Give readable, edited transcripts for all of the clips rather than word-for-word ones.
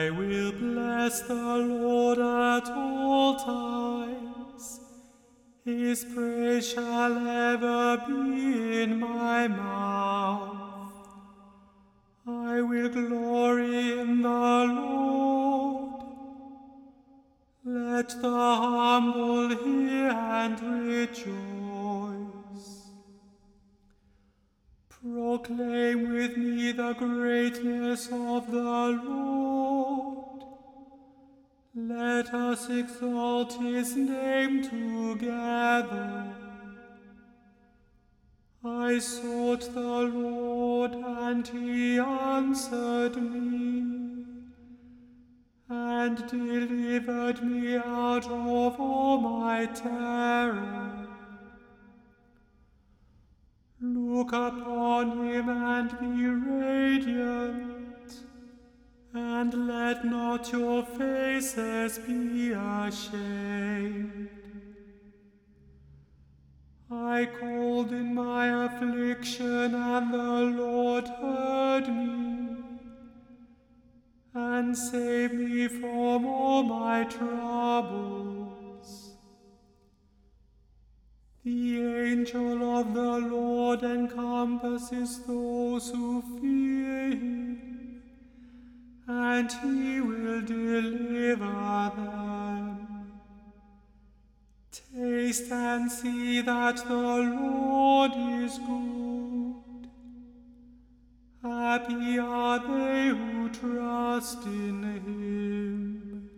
I will bless the Lord at all times. His praise shall ever be in my mouth. I will glory in the Lord. Let the humble hear and rejoice. Proclaim with me the greatness of the Lord. Let us exalt his name together. I sought the Lord, and he answered me, and delivered me out of all my terror. Look upon him and be radiant, and let not your faces be ashamed. I called in my affliction, and the Lord heard me, and saved me from all my troubles. The angel of the Lord encompasses those who fear him, and he will deliver them. Taste and see that the Lord is good. Happy are they who trust in him.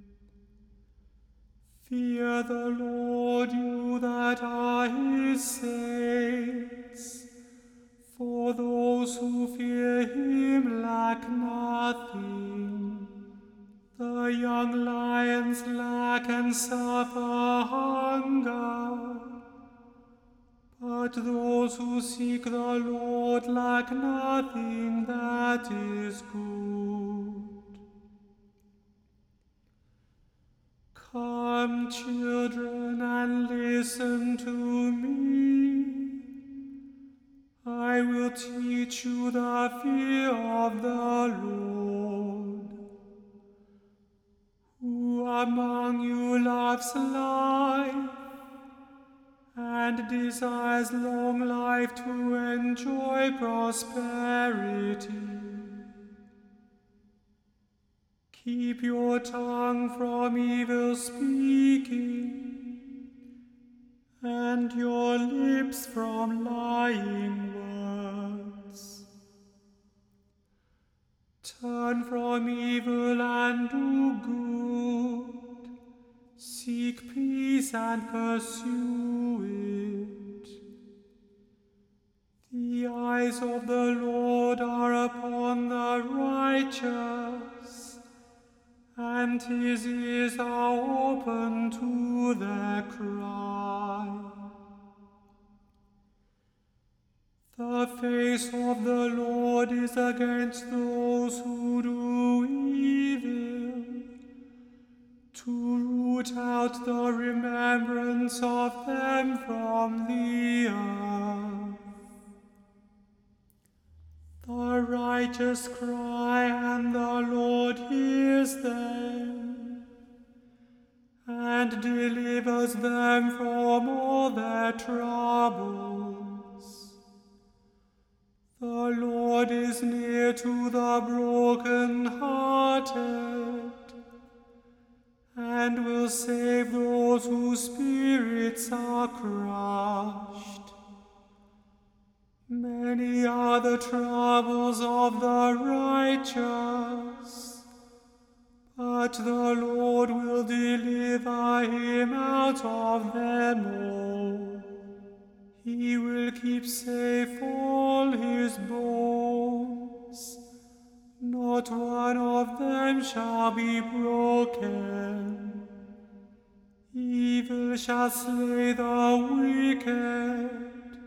Fear the Lord, you that are his saints, for those who fear him lack nothing. The young lions lack and suffer hunger, but those who seek the Lord lack nothing that is good. Come, children, and listen to me. I will teach you the fear of the Lord. Who among you loves life and desires long life to enjoy prosperity? Keep your tongue from evil speaking, and your lips from lying words. Turn from evil and do good. Seek peace and pursue it. The eyes of the Lord are upon the righteous, and his ears are open to their cry. The face of the Lord is against those who do evil, to root out the remembrance of them from the earth. The righteous cry, and the Lord hears them, and delivers them from all their troubles. The Lord is near to the broken-hearted, and will save those whose spirits are crushed. Many are the troubles of the righteous, but the Lord will deliver him out of them all. He will keep safe all his bones. Not one of them shall be broken. Evil shall slay the wicked,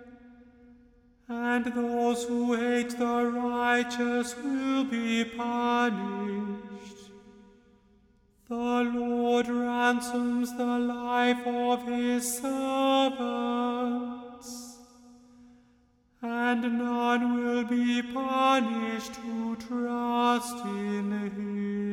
and those who hate the righteous will be punished. The Lord ransoms the life of his servants, and none will be punished who trust in him.